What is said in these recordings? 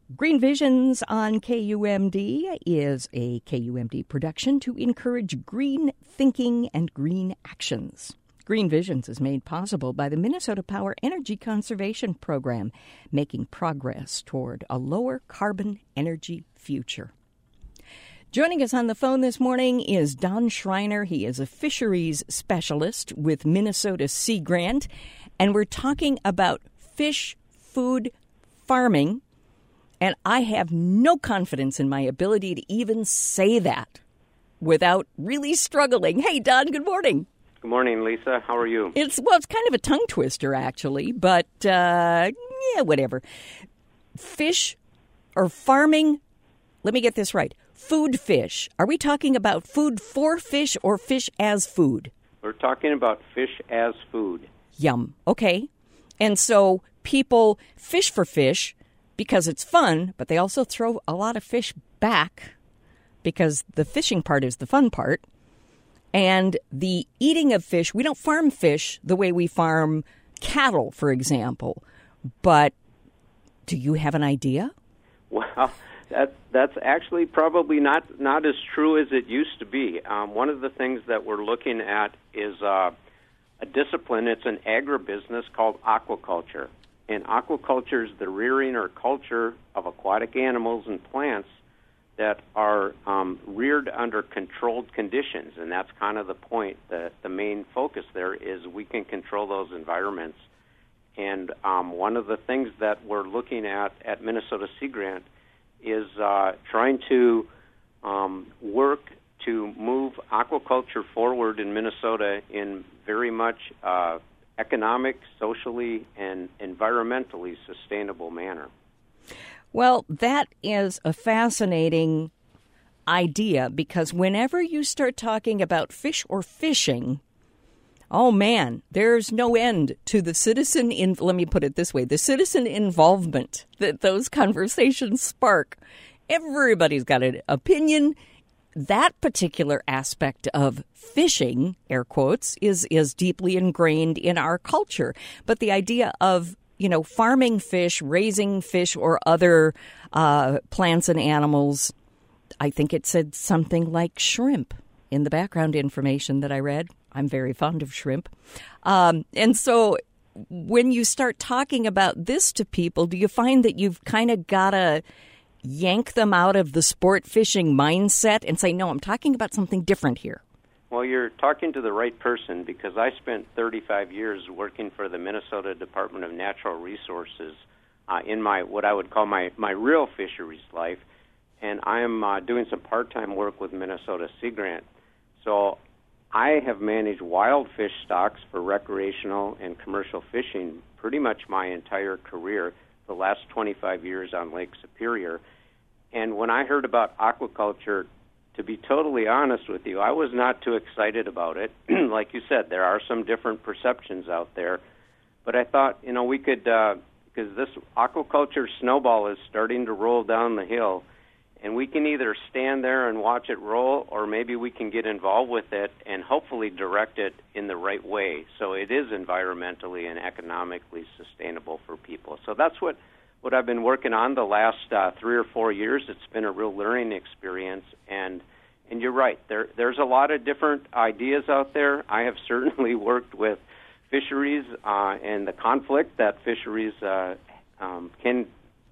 Green Visions on KUMD is a KUMD production to encourage green thinking and green actions. Green Visions is made possible by the Minnesota Power Energy Conservation Program, making progress toward a lower carbon energy future. Joining us on the phone this morning is Don Schreiner. He is a fisheries specialist with Minnesota Sea Grant, and we're talking about fish food farming. And I have no confidence in my ability to even say that without really struggling. Hey, Don, good morning. Good morning, Lisa. How are you? It's kind of a tongue twister, actually, but whatever. Fish or farming, let me get this right. Food fish. Are we talking about food for fish or fish as food? We're talking about fish as food. Yum. Okay. And so people fish for fish because it's fun, but they also throw a lot of fish back because the fishing part is the fun part. And the eating of fish, we don't farm fish the way we farm cattle, for example. But do you have an idea? Well, that's actually probably not as true as it used to be. One of the things that we're looking at is a discipline. It's an agribusiness called aquaculture. And aquaculture is the rearing or culture of aquatic animals and plants that are reared under controlled conditions. And that's kind of the point. The main focus there is we can control those environments. And one of the things that we're looking at Minnesota Sea Grant is trying to work to move aquaculture forward in Minnesota in very much economic, socially, and environmentally sustainable manner. Well, that is a fascinating idea because whenever you start talking about fish or fishing, oh man, there's no end to the citizen let me put it this way, the citizen involvement that those conversations spark. Everybody's got an opinion. That particular aspect of fishing, air quotes, is deeply ingrained in our culture. But the idea of, farming fish, raising fish or other plants and animals, I think it said something like shrimp in the background information that I read. I'm very fond of shrimp. And so when you start talking about this to people, do you find that you've kind of got to yank them out of the sport fishing mindset and say, no, I'm talking about something different here? Well, you're talking to the right person because I spent 35 years working for the Minnesota Department of Natural Resources in what I would call my real fisheries life, and I am doing some part-time work with Minnesota Sea Grant. So I have managed wild fish stocks for recreational and commercial fishing pretty much my entire career, the last 25 years on Lake Superior. And when I heard about aquaculture, to be totally honest with you, I was not too excited about it. Like you said, there are some different perceptions out there. But I thought, we could, because this aquaculture snowball is starting to roll down the hill, and we can either stand there and watch it roll, or maybe we can get involved with it and hopefully direct it in the right way so it is environmentally and economically sustainable for people. So that's what I've been working on the last 3 or 4 years. It's been a real learning experience, and you're right. There's a lot of different ideas out there. I have certainly worked with fisheries and the conflict that fisheries can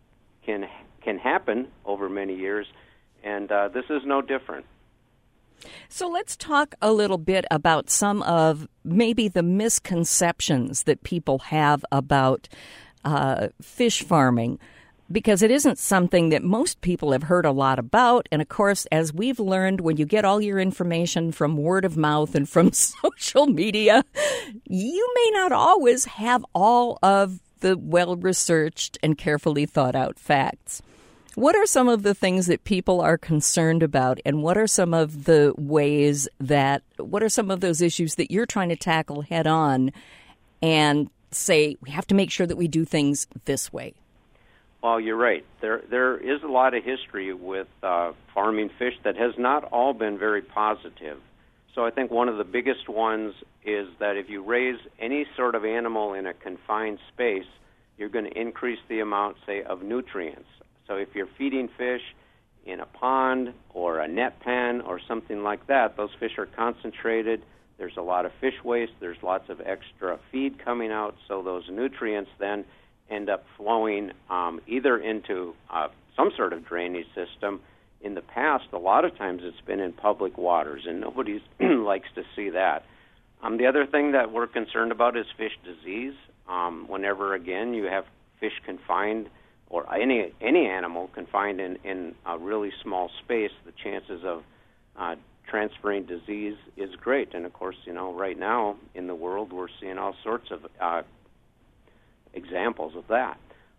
happen over many years, and this is no different. So let's talk a little bit about some of maybe the misconceptions that people have about fish farming, because it isn't something that most people have heard a lot about. And of course, as we've learned, when you get all your information from word of mouth and from social media, you may not always have all of the well-researched and carefully thought out facts. What are some of the things that people are concerned about, and what are some of the what are some of those issues that you're trying to tackle head on and say, we have to make sure that we do things this way? Well, you're right. There is a lot of history with farming fish that has not all been very positive. So I think one of the biggest ones is that if you raise any sort of animal in a confined space, you're going to increase the amount, say, of nutrients. So if you're feeding fish in a pond or a net pen or something like that, those fish are concentrated. There's a lot of fish waste. There's lots of extra feed coming out. So those nutrients then end up flowing either into some sort of drainage system. In the past, a lot of times it's been in public waters, and nobody likes to see that. The other thing that we're concerned about is fish disease. Whenever, again, you have fish confined or any animal confined in a really small space, the chances of transferring disease is great. And, of course, right now in the world we're seeing all sorts of examples of that.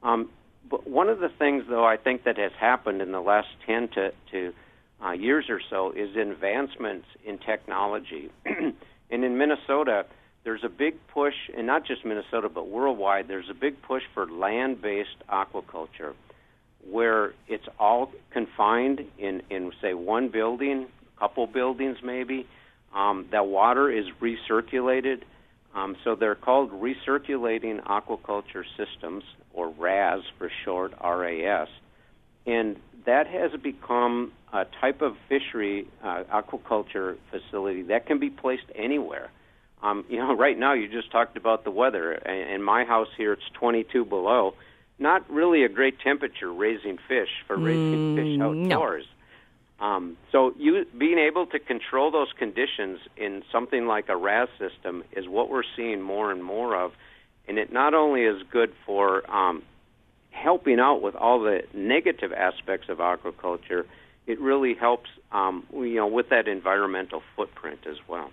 But one of the things, though, I think that has happened in the last 10 to years or so is advancements in technology. And in Minnesota, there's a big push, and not just Minnesota, but worldwide, there's a big push for land-based aquaculture, where it's all confined in say, one building, a couple buildings maybe. That water is recirculated. So they're called recirculating aquaculture systems, or RAS for short, RAS. And that has become a type of fishery aquaculture facility that can be placed anywhere. Right now you just talked about the weather. In my house here, it's 22 below. Not really a great temperature raising fish outdoors. No. So you being able to control those conditions in something like a RAS system is what we're seeing more and more of. And it not only is good for helping out with all the negative aspects of aquaculture, it really helps with that environmental footprint as well.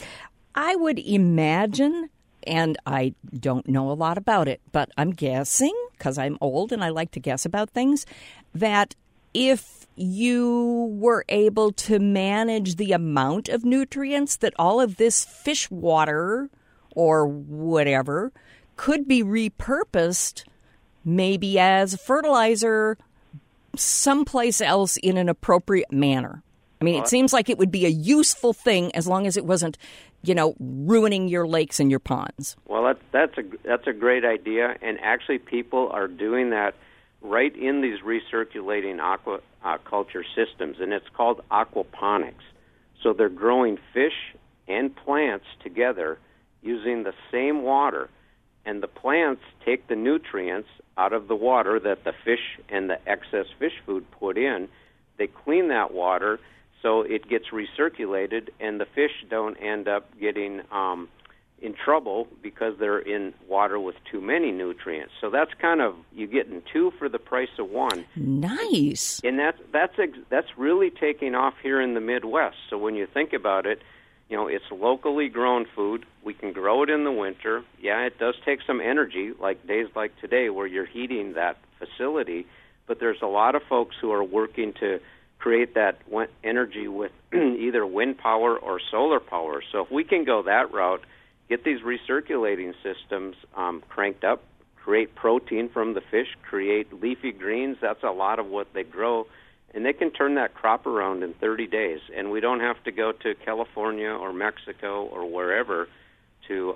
I would imagine, and I don't know a lot about it, but I'm guessing, because I'm old and I like to guess about things, that if you were able to manage the amount of nutrients, that all of this fish water or whatever could be repurposed maybe as fertilizer someplace else in an appropriate manner. I mean, it seems like it would be a useful thing as long as it wasn't, ruining your lakes and your ponds. Well, that's a great idea, and actually people are doing that right in these recirculating aquaculture systems, and it's called aquaponics. So they're growing fish and plants together using the same water, and the plants take the nutrients out of the water that the fish and the excess fish food put in. They clean that water so it gets recirculated, and the fish don't end up getting in trouble because they're in water with too many nutrients. So that's kind of, you're getting two for the price of one. Nice. And that's really taking off here in the Midwest. So when you think about it, it's locally grown food. We can grow it in the winter. Yeah, it does take some energy, like days like today where you're heating that facility, but there's a lot of folks who are working to create that energy with either wind power or solar power. So if we can go that route, get these recirculating systems cranked up, create protein from the fish, create leafy greens, that's a lot of what they grow, and they can turn that crop around in 30 days. And we don't have to go to California or Mexico or wherever to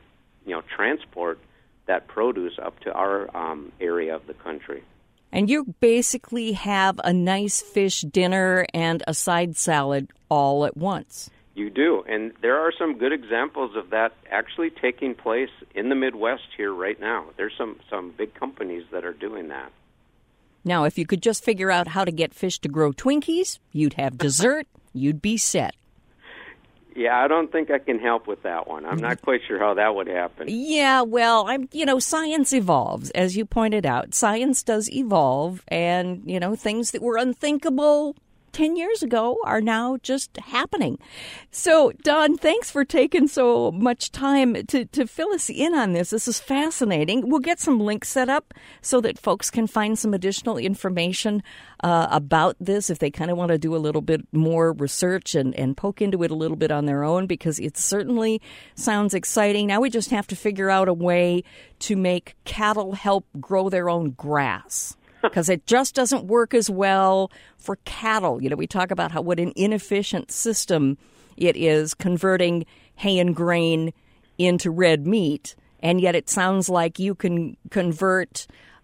transport that produce up to our area of the country. And you basically have a nice fish dinner and a side salad all at once. You do, and there are some good examples of that actually taking place in the Midwest here right now. There's some big companies that are doing that. Now, if you could just figure out how to get fish to grow Twinkies, you'd have dessert, you'd be set. Yeah, I don't think I can help with that one. I'm not quite sure how that would happen. Yeah, well, science evolves, as you pointed out. Science does evolve, and, things that were unthinkable 10 years ago are now just happening. So, Don, thanks for taking so much time to fill us in on this. This is fascinating. We'll get some links set up so that folks can find some additional information about this if they kind of want to do a little bit more research and poke into it a little bit on their own, because it certainly sounds exciting. Now we just have to figure out a way to make cattle help grow their own grass, because it just doesn't work as well for cattle. We talk about what an inefficient system it is converting hay and grain into red meat, and yet it sounds like you can convert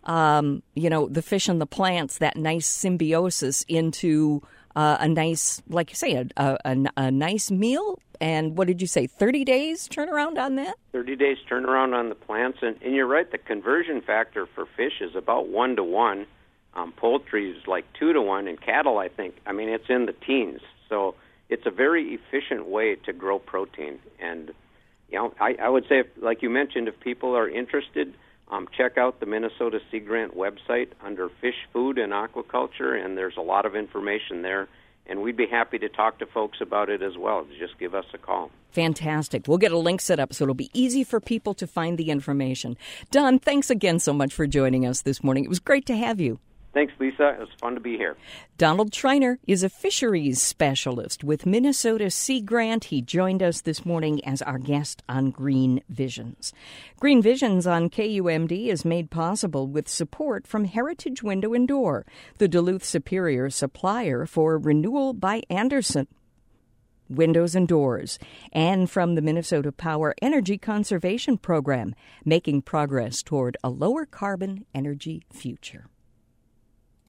the fish and the plants, that nice symbiosis into a nice, like you say, a nice meal. And what did you say, 30 days turnaround on that? 30 days turnaround on the plants. And you're right, the conversion factor for fish is about 1 to 1. Poultry is like 2 to 1. And cattle, I think, it's in the teens. So it's a very efficient way to grow protein. And, I would say, like you mentioned, if people are interested, check out the Minnesota Sea Grant website under Fish, Food, and Aquaculture, and there's a lot of information there. And we'd be happy to talk to folks about it as well. Just give us a call. Fantastic. We'll get a link set up so it'll be easy for people to find the information. Don, thanks again so much for joining us this morning. It was great to have you. Thanks, Lisa. It was fun to be here. Donald Schreiner is a fisheries specialist with Minnesota Sea Grant. He joined us this morning as our guest on Green Visions. Green Visions on KUMD is made possible with support from Heritage Window and Door, the Duluth Superior supplier for Renewal by Andersen Windows and Doors, and from the Minnesota Power Energy Conservation Program, making progress toward a lower carbon energy future.